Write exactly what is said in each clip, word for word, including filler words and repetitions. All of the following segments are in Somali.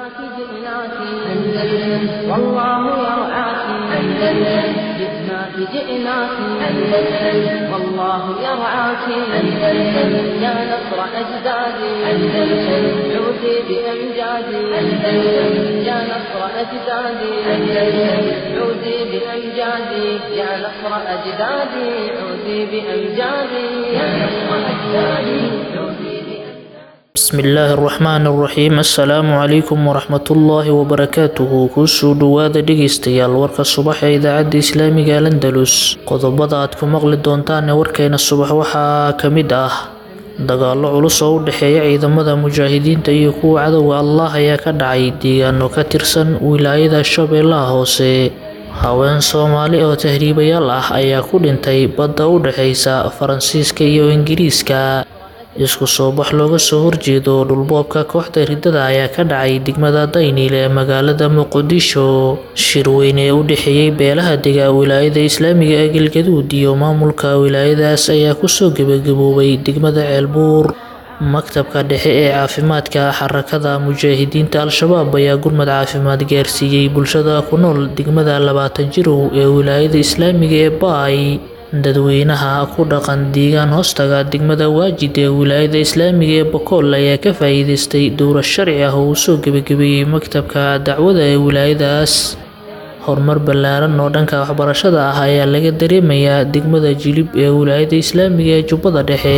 جئناك جئناك أندلس والله يرعاك أندلس جئناك جئناك أندلس والله يرعاك أندلس يا نصر أجدادي أندلس عودي بأمجادي أندلس يا نصر أجدادي أندلس عودي بأمجادي يا نصر أجدادي عودي بأمجادي يا نصر أجدادي عودي بسم الله الرحمن الرحيم السلام عليكم ورحمة الله وبركاته كسو دواد دقيستيال ورك الصباح إذاعة إسلامي الأندلس قضبضة أدكم مغل دونتان وركين الصباح وحا كمده dagaallo culus oo u dhaxeeya ciidamada mujaahidiinta iyo kuwa cadawga Allah ayaa ka dhacay deegaano ka tirsan wilaayada Shabeellaha Hoose. haween Soomaali oo tahriibayaal ah ayaa ku dhintay badda u dhaxeysa Faransiiska iyo Ingiriiska. isku soo bax looga soo horjeedo dhulboobka kooxda ridada ayaa ka dhacay degmada Daynile ee magaalada Muqdisho. shir weyn ee u dhaxeeyay beelaha dega wilaayada Islaamiga ee Galgaduud iyo maamulka wilaayadaas ayaa ku soo gabagaboobay degmada Ceelbuur. maktabka dhexe ee caafimaadka xarakada mujaahidiinta Al-Shabaab ayaa gurmad caafimaad gaarsiiyay bulshada ku nool degmada labaatan jirow ee wilaayada Islaamiga ee Baay. dadweynaha ku dhaqan deegaan hoostaga degmada Waajid ee wilaayada Islaamiga ee Boqol ayaa ka faa'iideystay dowlad sharci ah oo soo gabagabeeyay maktabka dacwada ee wilaayadaas. horumar ballaaran oo dhanka waxbarashada ah ayaa laga dareemayaa degmada Jilib ee wilaayada Islaamiga ee Jubbada Dhexe.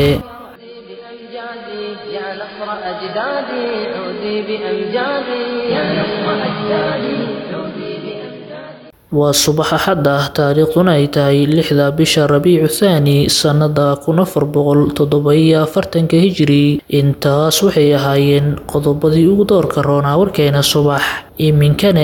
يا نصر أجدادي عودي بأمجادي يا نصر أجدادي عودي بأمجادي waa subax axad ah taariikhduna ay tahay lixda bisha Rabiicu Thaani sanada kun afar boqol toddoba iyo afartanka hijri. intaas waxay ahaayeen qodobadii ugu doorka roonaa warkeena subax. iminkana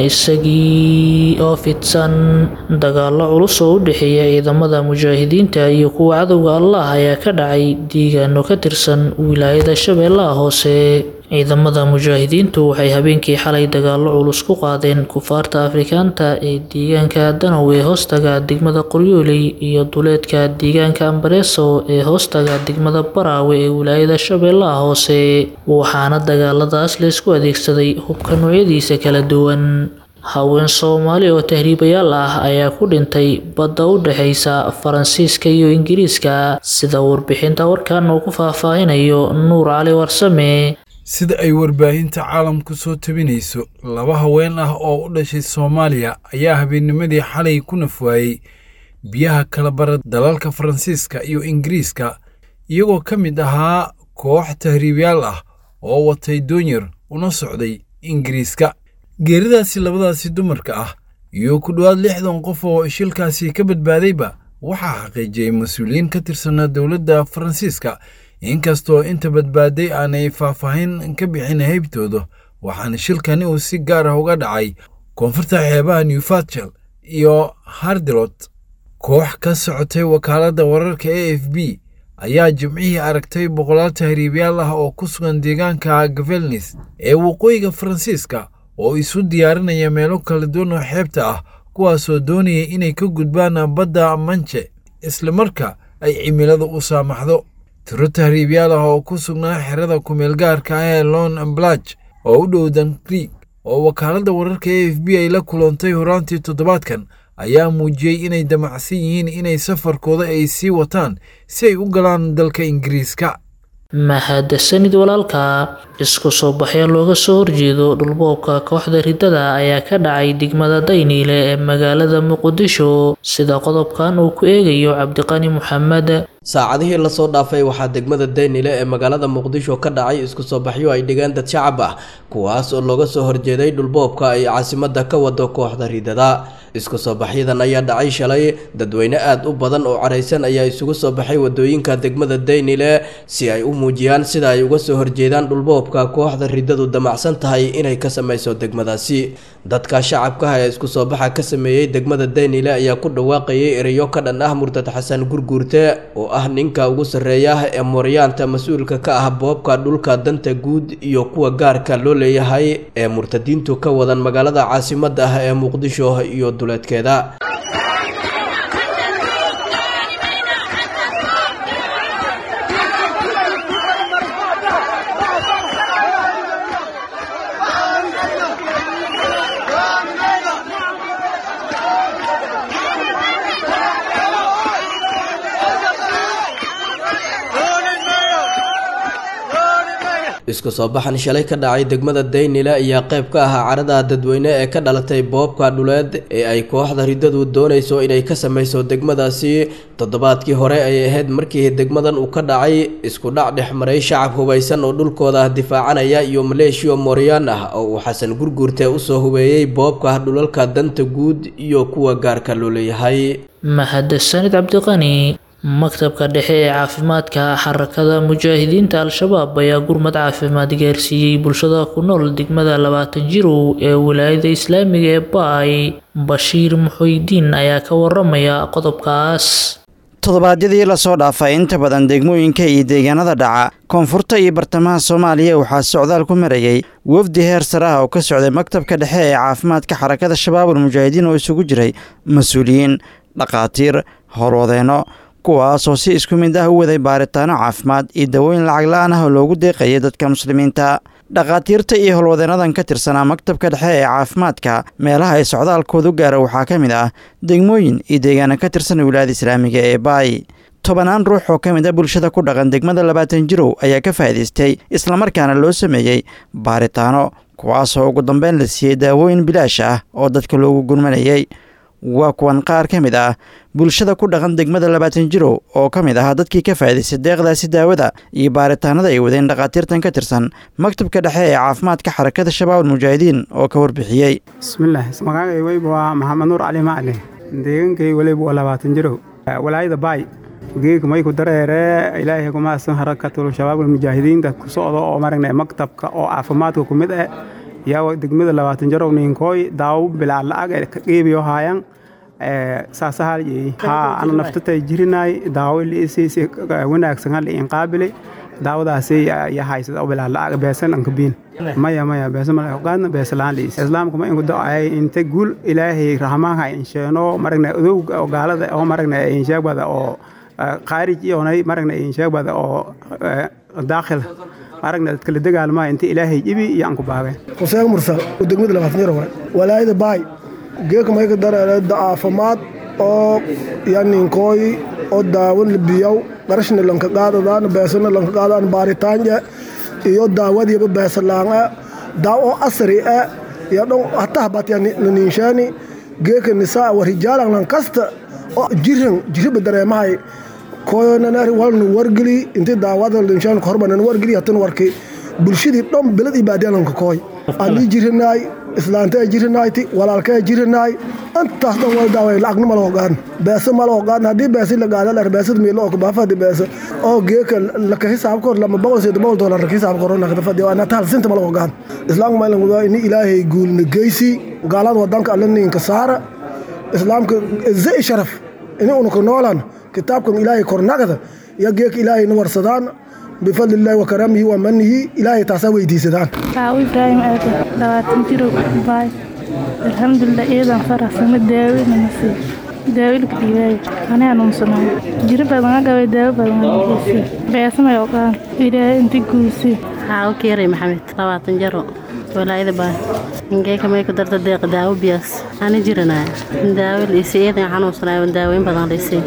isagii oo fidsan. dagaallo culus oo u dhaxeeya ciidamada mujaahidiinta iyo kuwa cadawga Allah ayaa ka dhacay deegaano ka tirsan wilaayada Shabeellaha Hoose. ciidamada mujaahidiintu waxay habeenkii xalay dagaallo culus ku qaadeen kufaarta Afrikaanta ee deegaanka Danow ee hoostaga degmada Qoryooley iyo duleedka deegaanka Ambareso ee hoostaga degmada Baraawe ee wilaayada Shabeellaha Hoose. waxaana dagaaladaas la isku adeegsaday hubka noocyadiisa kala duwan. haween Soomaali oo tahriibayaal ah ayaa ku dhintay badda u dhaxeysa Faransiiska iyo Ingiriiska sida warbixinta warkan uu ku faahfaahinayo Nuur Cali Warsame. sida ay warbaahinta caalamku soo tabinayso laba haween ah oo u dhashay Soomaaliya ayaa habeennimadii xalay ku nafwaayay biyaha kala bara dalalka Faransiiska iyo Ingiriiska iyagoo ka mid ahaa koox tahriibayaal ah oo watay doonyer una socday Ingiriiska. geeridaasi labadaasi dumarka ah iyo ku dhawaad lixdan qof oo shilkaasi ka badbaadayba waxaa xaqiijiyay mas'uuliyiin ka tirsan dowladda Faransiiska. inkastoo inta badbaaday aanay faahfaahin ka bixin haybtooda waxaana shilkani uu si gaar ah uga dhacay koonfurta xeebaha Newcastle iyo Hardelot. koox ka socotay wakaaladda wararka A F B ayaa jimcihii aragtay boqolaal tahriibayaal ah oo ku sugan deegaanka Gavelnis ee waqooyiga Faransiiska oo isu diyaarinaya meelo kala duwan oo xeebta ah kuwaasoo doonaya inay ka gudbaan badda Manche isla marka ay cimiladu u saamaxdo. tiro tahriibayaal ah oo ku sugnaa xerada kumeel gaarka ah ee Lon Blach oo u dhow Dan Creek oo wakaaladda wararka A F B ay la kulantay horaantii toddobaadkan ayaa muujiyay inay damacsan yihiin inay safarkooda ay sii wataan si ay u galaan dalka Ingiriiska. mahadsanid walaalka. isku soo baxyo looga soo horjeedo dhulboobka kooxda ridada ayaa ka dhacay degmada Daynile ee magaalada Muqdisho sida qodobkan uu ku eegayo Cabdiqani Maxamed. saacadihii la soo dhaafay waxaa degmada Daynile ee magaalada Muqdisho ka dhacay isku soo baxyo ay dhigaan dad shacab ah kuwaas oo looga soo horjeeday dhulboobka ay caasimadda ka wado kooxda ridada. isku soo baxyadan ayaa dhacay shalay dadweyne aad u badan oo careysan ayaa isugu soo baxay wadooyinka degmada Daynile si ay u muujiyaan sida ay uga soo horjeedaan dhulboobka kooxda ridadu damacsan tahay inay ka sameyso degmadaasi. dadka shacabka ah ee isku soo baxa ka sameeyay degmada Daynile ayaa ku dhawaaqayay erayo ka dhan ah Murtad Xasan Gurguurte oo ah ninka ugu sareeya ee Mooryaanta mas'uulka ka ah boobka dhulka danta guud iyo kuwa gaarka loo leeyahay ee murtadiintu ka wadan magaalada caasimadda ah ee Muqdisho iyo duleedkeeda. isku soo baxan shalay ka dhacay degmada Daynile ayaa qayb ka ah carada dadweyne ee ka dhalatay boobka dhuleed ee ay kooxda ridadu doonayso inay ka sameyso degmadaasi toddobaadkii hore ay ahayd markii degmadan uu ka dhacay isku dhac dhexmaray shacab hubeysan oo dhulkooda difaacanaya iyo maleeshiyo Mooriyaan ah oo uu Xasan Gurguurte u soo hubeeyay boobka dhulalka danta guud iyo kuwa gaarka loo leeyahay. mahadsanid Cabdiqani. maktabka dhexe ee caafimaadka xarakada mujaahidiinta al-shabaab ayaa gurmad caafimaad gaarsiiyey bulshada ku nool degmada labaatan jirow ee wilaayada islaamiga ee Baay. Bashiir Muxuudiin ayaa ka waramaya qodobkaas. toddobaadyadii la soo dhaafay inta badan degmooyinka iyo deegaanada dhaca koonfurta iyo bartamaha Soomaaliya waxaa socdaal ku marayay wafdi heer sare ah oo ka socday maktabka dhexe ee caafimaadka xarakada shabaabul mujaahidiin oo isugu jiray mas'uuliyiin, dhaqaatiir, howlwadeeno kuwaas oo si isku mid ah u waday baaritaano caafimaad iyo dawooyin lacag la'aan ah oo loogu deeqayay dadka muslimiinta. dhaqaatiirta iyo howlwadeenadan ka tirsanaa maktabka dhexe ee caafimaadka meelaha ay socdaalkoodu gaara waxaa ka mid ah degmooyin iyo deegaana ka tirsan wilaayada islaamiga ee Baay. tobanaan ruux oo ka mid ah bulshada ku dhaqan degmada labaatan jirow ayaa ka faa'iidaystay islamarkaana loo sameeyey baaritaano kuwaas oo ugu dambeyn la siiyey daawooyin bilaash ah oo dadka loogu gurmanayay. waa kuwan qaar ka mid ah bulshada ku dhaqan degmada labaatan jirow oo ka mid ah dadkii ka faa'iidaystay deeqdaasi daawada iyo baaritaanada ay wadeen dhaqaatiirtan ka tirsan maktabka dhexe ee caafimaadka xarakada shabaabul mujaahidiin oo ka warbixiyey. bismillaah magacayga weyba waa maxamed nuur cali macali deegankay waliba waa labaatan jirow walaayada Baay geeg may ku dareere ilaahay kuma san xarakatul shabaabul mujaahidiin ku socdo oo maragna maktabka oo caafimaadka ku mid ah yaa degmada labaatan jirow ninkooy daawo bilaa la'ag ka qeybiyo haayaan ee saasaal ee ha ana naftatay jirinay daawo liisii wanaagsan hal in qaabilay daawadaasi ya haysada bilaa la'ag beesan an kabin maya maya beesan ma ogaadna beesalaan liis islaamku ma inuu daacay inta guul ilaahay rahmaha in sheeno maragna oo gaalada oo maragna in sheegada oo qaarij iyo maragna in sheegada oo daakhil aragna dadka la dagaalmaa inta ilaahay ibi iyo aan ku baabay Hussein Mursal oo degmada labaatan jirow walaayada Baay geeka may ka dareere caafimaad oo yani kooy oo daawo libiyow qarashna lanka qaadadaan beesana lanka qaadaan baaritaanka iyo daawadiiba beesalaanga daawo asri ah iyo dhan hataa batiyani ninshaani geeka nisaa wa rijaalan lan kasta oo jiran jirba dareemahay kooyana walna wargeli inta daawada linshaan korban wargeli hatan warkay bulshadii dhan bilad ibaadalanka kooy aan jirnay islaanta jirnayti walaalka jirnay antaas dhan wal daaway lacag ma loo gaan beesa ma loo gaan hadii beesa la gaadal arbeesad meelo oo baafad beesa oo geeka la ka hisaab kor lama boqol iyo toban dollar ka hisaab korona ka fadhiyo ana taal sinta ma loo gaan islaam ma lagu in ilaahay guulna geysi gaalad wadanka alnin ka saara islaamka zay sharaf in uu ku noolaan kitaabkan ilaahay kornagada ya geeka ilaahay warsadaan بفضل الله وكرمه ومنه إلهي تعسوي دي سدان. تعوي إبراهيم آدم لواتن جيرو باي الحمد لله إذا فرح سمد داوي نمسي داوي الكبير أنا أنوم سمع جيرو بدنا قوي داوي بدنا نقصي بيسمع يوقان إلهي أنت قوسي. هاو كيري محمد لواتن جيرو ولا إذا باي إن جاي كمان يقدر تدق داوي بياس أنا جيرنا داوي اللي سيدنا حنوم سنا داوي بدنا ليسي.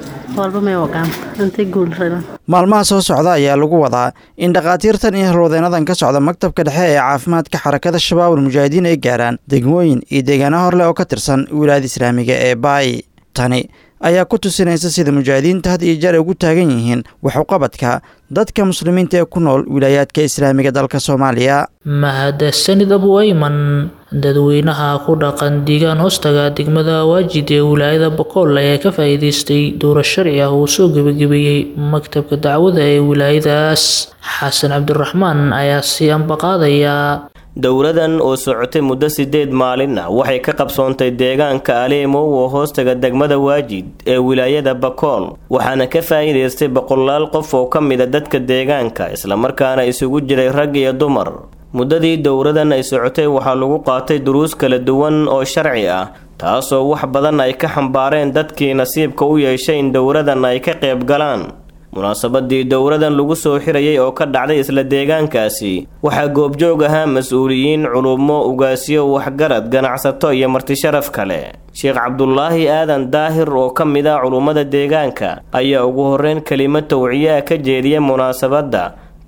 maalmaha soo socda ayaa lagu wadaa in dhaqaatiirtan iyo howlwadeenadan ka socda maktabka dhexe ee caafimaadka xarakada shabaabul mujaahidiin ay gaaraan degmooyin iyo deegaano horleh oo ka tirsan wilaayada islaamiga ee Baay. tani ayaa ku tusinaysa sida mujaahidiinta had iyo jeer ugu taagan yihiin wax u qabadka dadka muslimiinta ee ku nool wilaayaadka islaamiga dalka Soomaaliya. mahadsanid Abu Ayman. dadweynaha ku dhaqan deegaan hoostaga degmada Waajid ee wilaayada Boqol ayaa ka faa'iidaystay dooro sharci ah oo soo gabagabeeyay maktabka dacwada ee wilaayadaas. Xasan Cabdiraxmaan ayaa si anbaqaadaya. dowladan oo socotay muddo sideed maalin ah waxay ka qabsoontay deegaanka Aleemow oo hoostaga degmada Waajid ee wilaayada Boqol waxaana ka faa'iidaystay boqolaal qof oo ka mid ah dadka deegaanka isla markaana isugu jiray rag iyo dumar. muddadii dowladan ay socotay waxaa lagu qaatay duruus kala duwan oo sharci ah taasoo wax badan ay ka xambaareen dadkii nasiibka u yeeshay in dowladan ay ka qayb galaan. munaasabadii dowladan lagu soo xirayay oo ka dhacday isla deegaankaasi waxaa goobjoog ahaa mas-uuliyiin culumo ugaasyo waxgarad ganacsato iyo marti sharaf kale. sheekh cabdulaahi aadan daahir oo ka mid ah culummada deegaanka ayaa ugu horeyn kelimad tawciye ka jeediyay munaasabadda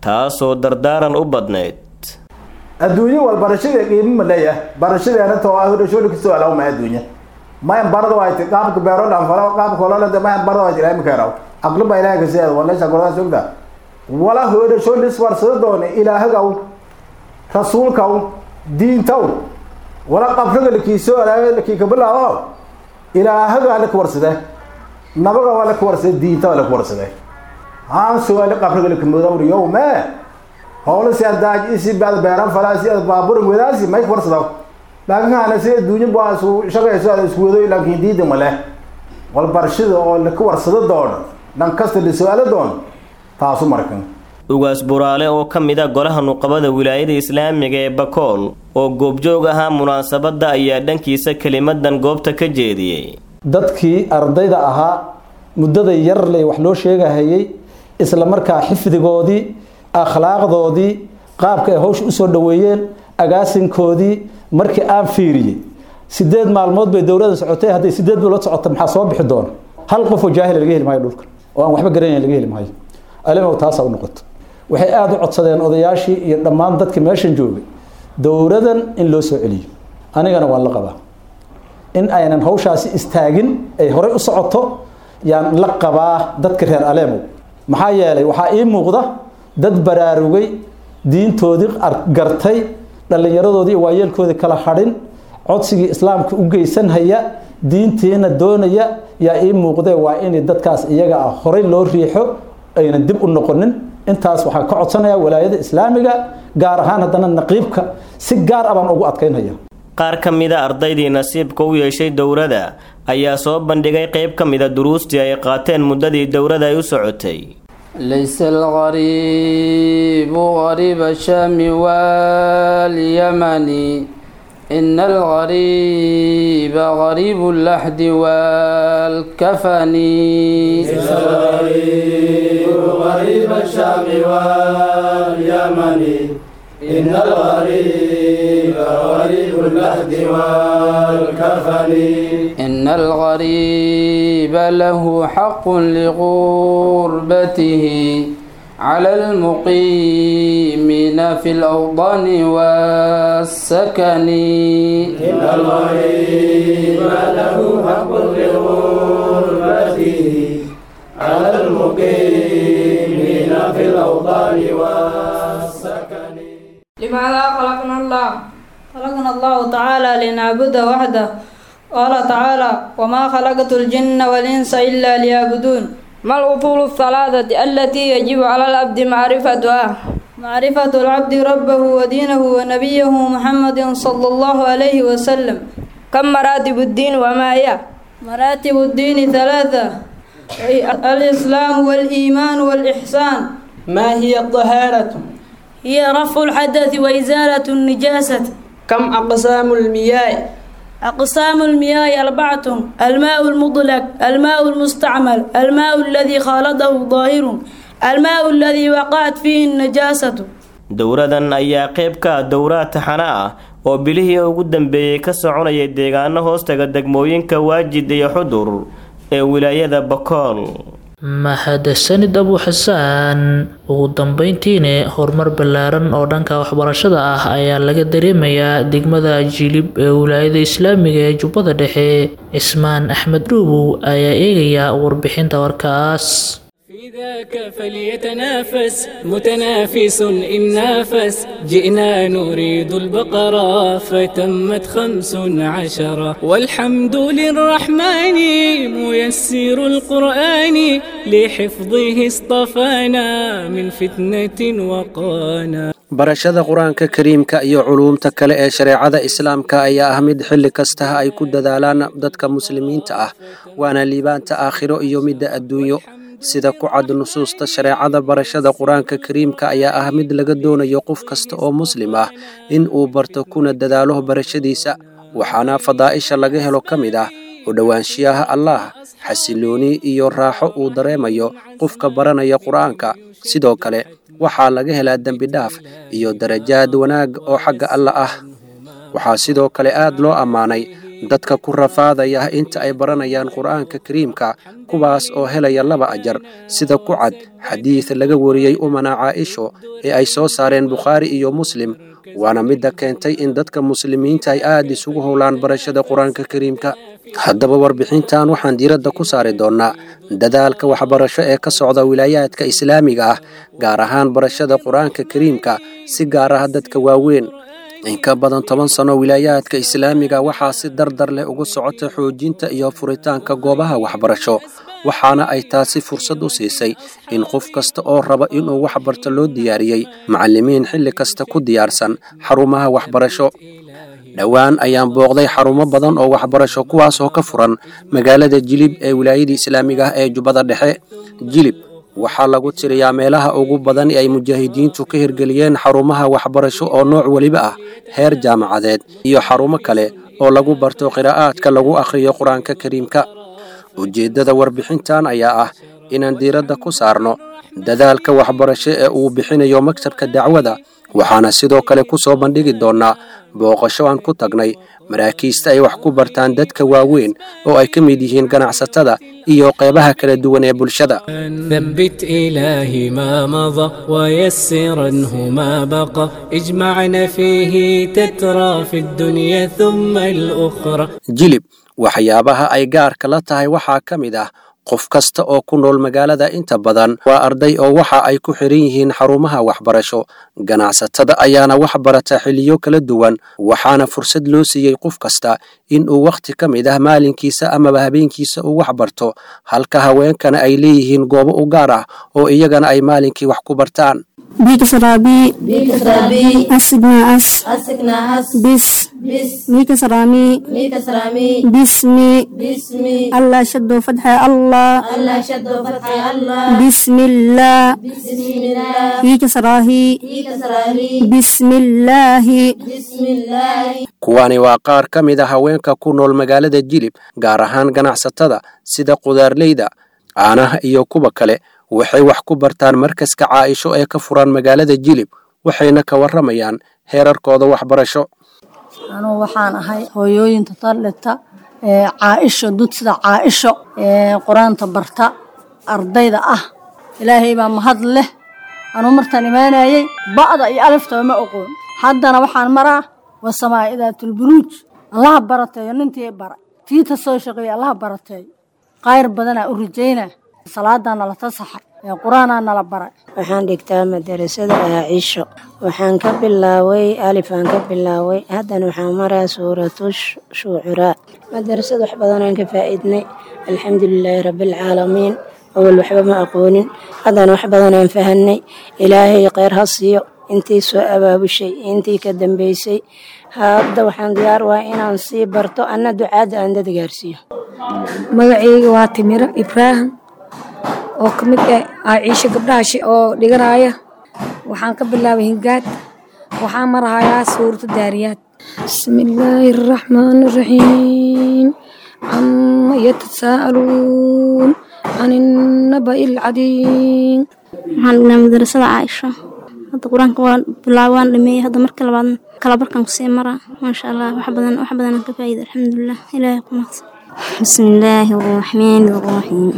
taasoo dardaaran u badnayd adduunyo wal barashada qiimo ma leeyahay barashadeena too ah dhashoolka soo alaw ma adduunyo ma yan barado ay qaabka beero dhan faro qaabka kolada ma yan barado ay ilaahay ma karaw aqlo ba ilaahay ka seedo wala shaqada sugda wala hoodo shoolis warsado doon ilaahaga rasuulka diintaw wala qabriga lakiiso ilaahay lakii ka bilaabo ilaahaga la warsada nabaga wala warsada diinta wala warsada haan soo la qabriga lakiimado yawma hawla si daaj isi baad beeran falaasi baabur wadaasi may warsado laakiin ana si duunyo baasu shaqayso isku wado laakiin diida male wal barashada oo la warsado doon dhan kasta la su'aalo doon taasu markan ugaas buraale oo ka mid ah golaha nuqabada wilaayada islaamiga ee Bakool oo goobjoog ahaa munaasabada ayaa dhankiisa kelimadan goobta ka jeediyay dadkii ardayda ahaa muddada yar leh wax loo sheegahayay isla markaa xifdigoodii akhlaaqdoodii qaabka ay hawsh u soo dhaweeyeen agaasinkoodii markii aan fiiriyay sideed maalmood bay dowladda socotay haday sideed bilood socoto maxaa soo bixi doona hal qof oo jaahil laga heli maayo dhulka oo aan waxba garanayn laga heli maayo alimo taas u noqoto waxay aad u codsadeen odayaashii iyo dhammaan dadka meeshan joogay dowladan in loo soo celiyo anigana waan la qabaa in aynan hawshaasi istaagin ay hore u socoto yaan la qabaa dadka reer Aleemo maxaa yeelay waxaa ii muuqda dad baraarugay diintoodii gartay dhalinyaradoodii waayeelkoodii kala hadhin codsigii islaamka u geysan haya diinteena doonaya yaa ii muuqday waa in dadkaas iyaga ah hore loo riixo ayna dib u noqonin intaas waxaan ka codsanayaa walaayada islaamiga gaar ahaan haddana naqiibka si gaar ah baan ugu adkaynaya qaar ka mid ah ardaydii nasiibka u yeeshay dowladda ayaa soo bandhigay qayb ka mid ah duruustii ay qaateen muddadii dowladda ay u socotay ليس الغريب غريب الشام واليمن إن الغريب غريب اللحد والكفن ليس الغريب غريب الشام واليمن إن الغريب غريب اللحد والكفن إن الغريب له حق لغربته على المقيمين في الأوطان والسكن إن الغريب له حق لغربته على المقيمين في الأوطان والسكن لماذا خلقنا الله؟ خلقنا الله تعالى لنعبده وحده قال تعالى وما خلقت الجن والإنس إلا ليعبدون ما الأصول الثلاثة التي يجب على العبد معرفتها؟ معرفة العبد ربه ودينه ونبيه محمد صلى الله عليه وسلم. كم مراتب الدين وما هي؟ مراتب الدين ثلاثة الإسلام والإيمان والإحسان. ما هي الطهارة؟ هي رفع الحدث وإزالة النجاسة. كم أقسام المياه؟ أقسام المياه أربعة الماء المطلق الماء المستعمل الماء الذي خالطه ظاهر الماء الذي وقعت فيه النجاسة. dowradan ayaa qayb ka ah dowraad taxana ah oo bilihii ugu dambeeyay ka soconayay deegaano hoostaga degmooyinka Waajid iyo Xudur ee wilaayada Bakool. mahadsanid Abu Xasaan. ugu dambeyntiina horumar ballaaran oo dhanka waxbarashada ah ayaa laga dareemayaa degmada Jilib ee wilaayada Islaamiga ee Jubbada Dhexe. Ismaan Axmed Dhuubu ayaa eegaya warbixinta warkaas. ذاك فليتنافس متنافس إن نافس جئنا نريد البقرة فتمت خمس عشرة والحمد للرحمن ميسر القرآن لحفظه اصطفانا من فتنة وقانا. barashada quraanka kariimka iyo culuumta kale ee shareecada islaamka ayaa ah mid xilli kasta ay ku dadaalaan dadka muslimiinta ah waana liibaanta aakhiro iyo midda adduunyo sida ku cad nusuusta shareecada barashada quraanka kariimka ayaa ah mid laga doonayo qof kasta oo muslim ah in uu barto kuna dadaalo barashadiisa waxaana fadaa'isha laga helo kamid ah u dhawaanshiyaha Allah xasilooni iyo raaxo uu dareemayo qofka baranaya quraanka sidoo kale waxaa laga helaa dambi dhaaf iyo darajaad wanaag oo xagga Allah ah waxaa sidoo kale aad loo amaanay dadka ku rafaadaya inta ay baranayaan qur'aanka kariimka kuwaas oo helaya laba ajar sida ku cad xadiid laga wariyey umana caaisho ee ay soo saareen bukhaari iyo muslim waana midda keentay in dadka muslimiinta ay aad isugu howlaan barashada qur-aanka kariimka haddaba warbixintan waxaan diiradda ku saari doonnaa dadaalka waxbarasho ee ka socda wilaayaadka islaamiga ah gaar ahaan barashada qur-aanka kariimka si gaar ah dadka waaweyn in ka badan toban sano wilaayaadka islaamiga waxaa si dardar leh ugu socota xoojinta iyo furitaanka goobaha waxbarasho waxaana ay taasi fursad u siisay in qof kasta oo raba inuu wax barto loo diyaariyey macallimiin xilli kasta ku diyaarsan xarumaha waxbarasho dhowaan ayaan booqday xarumo badan oo waxbarasho kuwaas oo ka furan magaalada jilib ee wilaayada islaamiga ah ee jubbada dhexe jilib waxaa lagu tiriyaa meelaha ugu badan ee ay mujaahidiintu ka hirgeliyeen xarumaha waxbarasho oo nooc weliba ah heer jaamacadeed iyo xarumo kale oo lagu barto qiraa'aadka lagu akhriyo qur-aanka kariimka ujeeddada warbixintan ayaa ah inaan diiradda ku saarno dadaalka waxbarasho ee uu bixinayo maktabka dacwada waxaana sidoo kale ku soo bandhigi doonnaa booqasho aan ku tagnay maraakiista ay wax ku bartaan dadka waaweyn oo ay ka mid yihiin ganacsatada iyo qeybaha kala duwan ee bulshada ثبت إلهي ما مضى ويسرنه ما بقى اجمعنا فيه تترى في الدنيا ثم الأخرى jilib waxyaabaha ay gaarka la tahay waxaa ka mid ah qof kasta oo ku nool magaalada inta badan waa arday oo waxa ay ku xiran yihiin xarumaha waxbarasho ganacsatada ayaana wax barata xilliyo kala duwan waxaana fursad loo siiyey qof kasta in uu wakhti ka mid ah maalinkiisa amaba habeenkiisa uu wax barto halka haweenkana ay leeyihiin goobo u gaar ah oo iyagana ay maalinkii wax ku bartaan بيك سرابي بيك سرابي أسقنا أس أسقنا أس بس بس ميك سرامي ميك سرامي بسمي بسمي الله شد فتح الله الله شد فتح الله بسم الله بسم الله فيك سراهي فيك سراهي بسم الله بسم الله kuwani waa qaar ka mid ah haweenka ku nool magaalada jilib gaar ahaan ganacsatada sida qudaarleyda caanaha iyo kuwa kale waxay wax ku bartaan markaska caaisho ee ka furan magaalada jilib waxayna ka waramayaan heerarkooda waxbarasho anuu waxaan ahay hooyooyinta talleta ee caaisho dud sida caaisho ee quraanta barta ardayda ah ilaahay baa mahad leh anuu martaan imaanayay ba'da iyo alifta ma aqoon haddana waxaan maraa wasamaa idaatul buruuj allaha barateeyo nintii bara tiita soo shaqeeya allaha barateeyo qayr badanaa u rajaynaa salaada nala tasaxay ee quraana nala baray waxaan dhigtaa madarasada Aisha waxaan ka bilaaway alif aan ka bilaaway haddana waxaan maraa suuratu shu'ara madarasada wax badan aan ka faa'iidnay alxamdulilaahi rabbil caalamiin awal waxba ma aqoonin haddana wax badan aan fahanay ilaahay khayr ha siiyo intii soo abaabushay intii ka dambeysay hadda waxaan diyaar waa inaan sii barto anna ducaada aan dad gaarsiiyo magacayga waa Timiro Ibrahim oo ka mid ah Aisha gabdhaha oo dhiganaya waxaan ka bilaabay hingaad waxaan marahayaa suurta Daariyaad bismillaahir rahmaanir rahiim amma yatasaaluun anin naba'il cadiim waxaan dhignaa madrasada Aisha hadda quraanka waan bilaawaan dhameeyay hadda marka labaad kala barkan ku sii maraa maasha Allah wax badan wax badan ka faa'iido alxamdulillah ilaahay ku mahadsan bismillaahir rahmaanir rahiim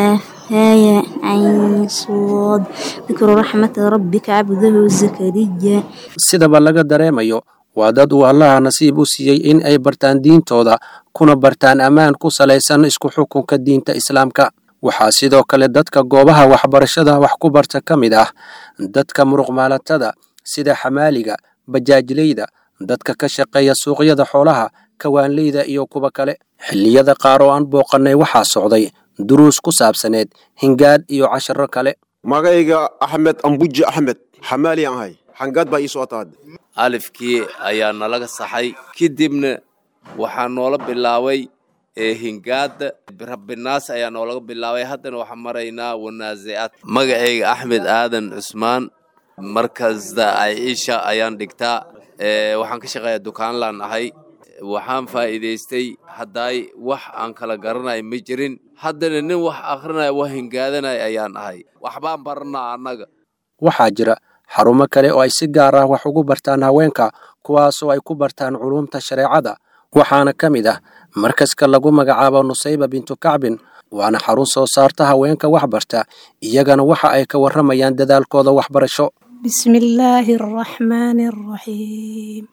هاي عين صاد ذكر رحمة ربك عبده زكريا sidaba laga dareemayo waa dad uu allaha nasiib u siiyey in ay bartaan diintooda kuna bartaan ammaan ku salaysan isku xukunka diinta islaamka waxaa sidoo kale dadka goobaha waxbarashada wax ku barta ka mid ah dadka muruqmaalatada sida xamaaliga bajaajleyda dadka ka shaqeeya suuqyada xoolaha kawaanleyda iyo kuwa kale xilliyada qaar oo aan booqannay waxaa socday duruus ku saabsaneed hingaad iyo casharo kale magayga axmed ambuji axmed xamaali aan ahay hangaad baa ii soo taad alifkii ayaa nalaga saxay kadibna waxaa noola bilaabay ee hingaada rabbinaas ayaa noolaga bilaabay haddana waxaan maraynaa wanaasicaad magacayga axmed aadan cusmaan markasta Aisha ayaan dhigtaa waxaan ka shaqeeyaa dukaanlaan ahay waxaan faa'iidaystay hadday wax aan kala garanay ma jirin haddana nin wax akhrinaya wax hingaadanay ayaan ahay waxbaan baranaa annaga waxaa jira xarumo kale oo ay si gaar ah wax ugu bartaan haweenka kuwaasoo ay ku bartaan culuumta shareecada waxaana ka mid ah markaska lagu magacaabo nusayba bintu kacbin waana xarun soo saarta haweenka waxbarta iyagana waxa ay ka warramayaan dadaalkooda waxbarasho. بسم الله الرحمن الرحيم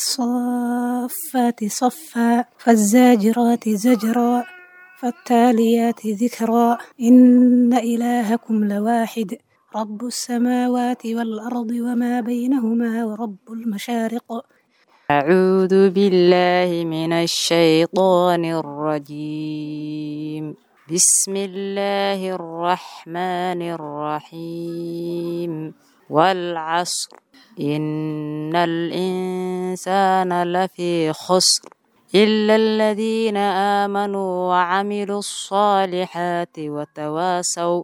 والصافات صفا فالزاجرات زجرا فالتاليات ذكرا إن إلهكم لواحد رب السماوات والأرض وما بينهما ورب المشارق. أعوذ بالله من الشيطان الرجيم بسم الله الرحمن الرحيم والعصر إن الإنسان لفي خسر إلا الذين آمنوا وعملوا الصالحات وتواصوا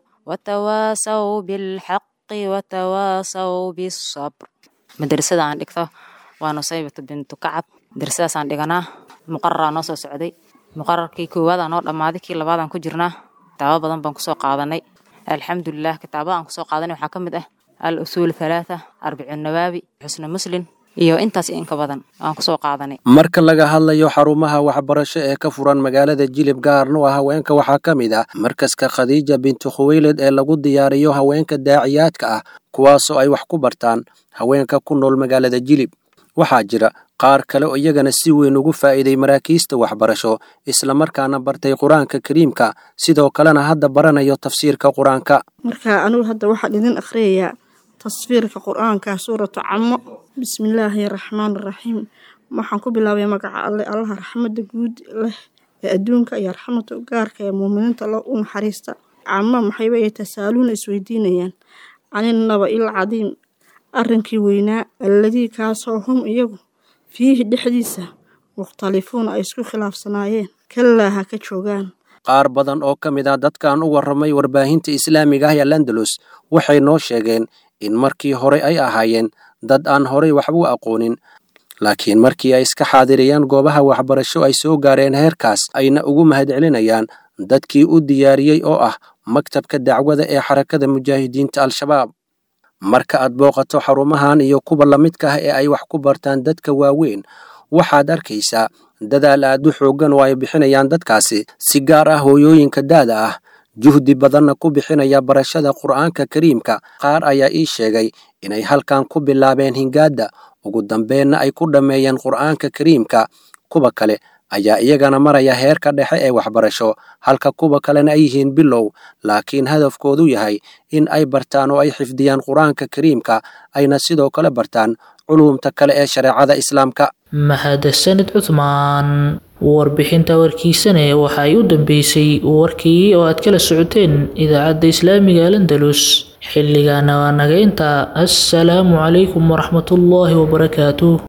وتواصوا بالحق وتواصوا بالصبر. مدرسة عن إكثر ونصيبة بنت كعب درسة عن دجنا مقرر نص سعودي مقرر كي كواد أنا لما ذيك اللي بعد عن كجرنا تعب بدن بنقصو قاضني الحمد لله كتابة عن قصو قاضني وحكم ده الأصول ثلاثة أربع النوابي حسن مسلم iyo intaas in ka badan aan ku soo qaadanay. Marka laga hadlayo xarumaha waxbarasho ee ka furan magaalada Jilib gaarno ah haweenka waxaa ka mid ah markaska Khadija bintu Khuwaylid ee lagu diyaariyo haweenka daaciyaadka ah kuwaas oo ay wax ku bartaan haweenka ku nool magaalada Jilib. Waxaa jira qaar kale oo iyagana si weyn ugu faa'iiday maraakiista waxbarasho isla markaana bartay Quraanka Kariimka sidoo kalena hadda baranayo tafsiirka Quraanka. Marka anu hadda waxa idin akhriyaa تصفيرك قرآن كسورة عمو بسم الله الرحمن الرحيم waxaan ku bilaabay magaca alle Allah raxmada guud leh ee adduunka iyo raxmada gaarka ee muuminiinta loo u naxariista amma maxay way tasaaluun isweydiinayaan anin naba il cadiim arrinkii weynaa alladii kaasoo hum iyagu fiihi dhexdiisa mukhtalifuun ay isku khilaafsanaayeen kallaa ha ka joogaan. qaar badan oo ka mid ah dadkaan u warramay warbaahinta islaamiga ah ee Landalus waxay noo sheegeen in markii hore ay ahaayeen dad aan horey waxba u aqoonin laakiin markii ay iska xaadiriyeen goobaha waxbarasho ay soo gaareen heerkaas ayna ugu mahadcelinayaan dadkii u diyaariyay oo ah maktabka dacwada ee xarakada mujaahidiinta al-shabaab. Marka aad booqato xarumahan iyo kuwa la midka ah ee ay wax ku bartaan dadka waaweyn waxaad arkaysaa dadaal aad u xoogan oo ay bixinayaan dadkaasi si gaar ah hooyooyinka daada ah juhdi badanna ku bixinaya barashada Qur'aanka Kariimka. Qaar ayaa ii sheegay inay halkan ku bilaabeen hingaada ugu dambeynna ay ku dhameeyeen Qur'aanka Kariimka. Kuwa kale ayaa iyagana maraya heerka dhexe ee waxbarasho halka kuwa kalena ay yihiin bilow laakiin hadafkoodu yahay in ay bartaan oo ay xifdiyaan Qur'aanka Kariimka ayna sidoo kale bartaan culumta kale ee shareecada islaamka. mahadsanid Cuthmaan warbixinta warkiisana waxa ay u dambeysay warkii oo aad kala socoteen idaacadda islaamiga Landalus xilligaana waa naga inta. Assalaamu calaykum waraxmatullaahi wabarakaatuh.